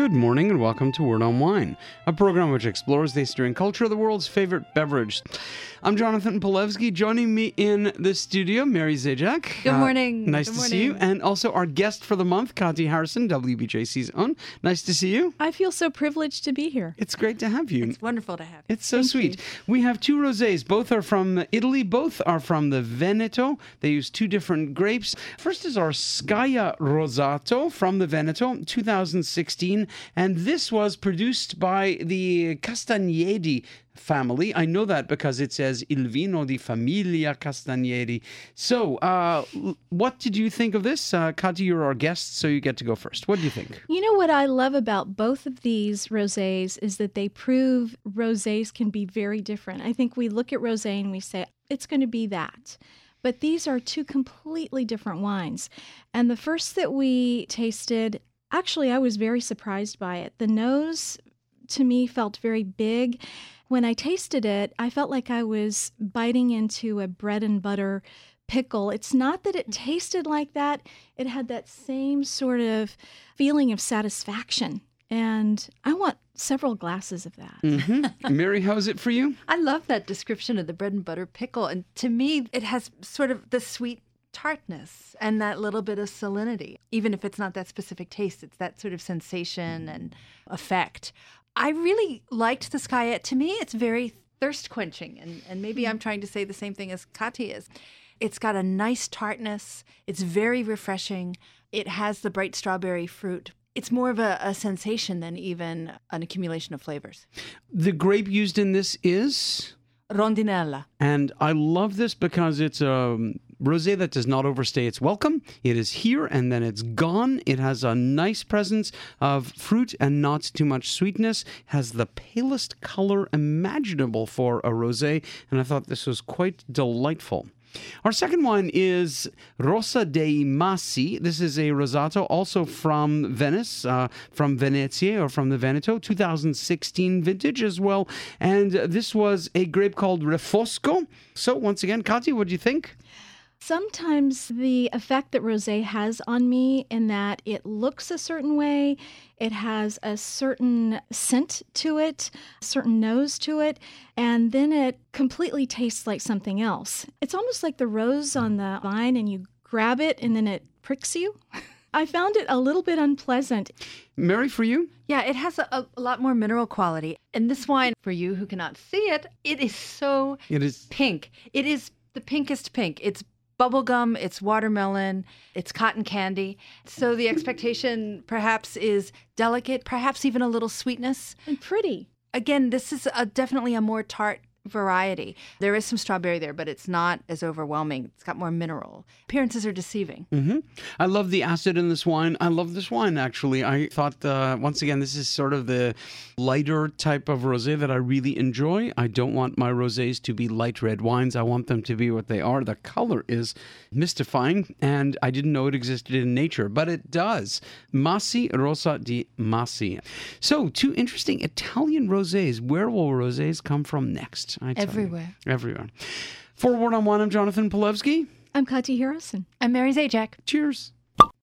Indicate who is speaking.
Speaker 1: Good morning and welcome to Word on Wine, a program which explores the history and culture of the world's favorite beverage. I'm Jonathan Polewski. Joining me in the studio, Mary Zajac.
Speaker 2: Good morning.
Speaker 1: Nice to see you. And also our guest for the month, Kathy Harrison, WBJC's own. Nice to see you.
Speaker 2: I feel so privileged to be here.
Speaker 1: It's great to have you.
Speaker 2: It's wonderful to have you.
Speaker 1: It's so sweet. We have two rosés. Both are from Italy. Both are from the Veneto. They use two different grapes. First is our Scaia Rosato from the Veneto, 2016. And this was produced by the Castagneti family. I know that because it says Il Vino di Famiglia Castagneti. So, what did you think of this? Kati, you're our guest, so you get to go first. What do you think?
Speaker 2: You know what I love about both of these rosés is that they prove rosés can be very different. I think we look at rosé and we say, it's going to be that. But these are two completely different wines. And the first that we tasted, actually, I was very surprised by it. The nose, to me, felt very big. When I tasted it, I felt like I was biting into a bread and butter pickle. It's not that it tasted like that. It had that same sort of feeling of satisfaction. And I want several glasses of that.
Speaker 1: Mm-hmm. Mary, how is it for you?
Speaker 3: I love that description of the bread and butter pickle. And to me, it has sort of the sweet tartness and that little bit of salinity. Even if it's not that specific taste, it's that sort of sensation and effect. I really liked the Scaia. To me, it's very thirst quenching. And maybe I'm trying to say the same thing as Kati is. It's got a nice tartness. It's very refreshing. It has the bright strawberry fruit. It's more of a sensation than even an accumulation of flavors.
Speaker 1: The grape used in this is?
Speaker 3: Rondinella.
Speaker 1: And I love this because it's a rosé that does not overstay its welcome. It is here and then it's gone. It has a nice presence of fruit and not too much sweetness. Has the palest color imaginable for a rosé, and I thought this was quite delightful. Our second wine is Rosa dei Masi. This is a Rosato, also from Venice, from Venezia, or from the Veneto, 2016 vintage as well. And this was a grape called Refosco. So once again, Kati, what do you think?
Speaker 2: Sometimes the effect that rosé has on me in that it looks a certain way, it has a certain scent to it, a certain nose to it, and then it completely tastes like something else. It's almost like the rose on the vine and you grab it and then it pricks you. I found it a little bit unpleasant.
Speaker 1: Mary, for you?
Speaker 3: Yeah, it has a lot more mineral quality. And this wine, for you who cannot see it, it is so pink. It is the pinkest pink. It's bubblegum, it's watermelon, it's cotton candy. So the expectation perhaps is delicate, perhaps even a little sweetness.
Speaker 2: And pretty.
Speaker 3: Again, this is definitely a more tart variety. There is some strawberry there, but it's not as overwhelming. It's got more mineral. Appearances are deceiving.
Speaker 1: Mm-hmm. I love the acid in this wine. I love this wine, actually. I thought, once again, this is sort of the lighter type of rosé that I really enjoy. I don't want my rosés to be light red wines. I want them to be what they are. The color is mystifying, and I didn't know it existed in nature, but it does. Masi, Rosa di Masi. So, two interesting Italian rosés. Where will rosés come from next?
Speaker 3: Everywhere.
Speaker 1: Everywhere. For Word on Wine, I'm Jonathan Polewski.
Speaker 2: I'm Kati Harrison.
Speaker 3: I'm Mary Zajac.
Speaker 1: Cheers.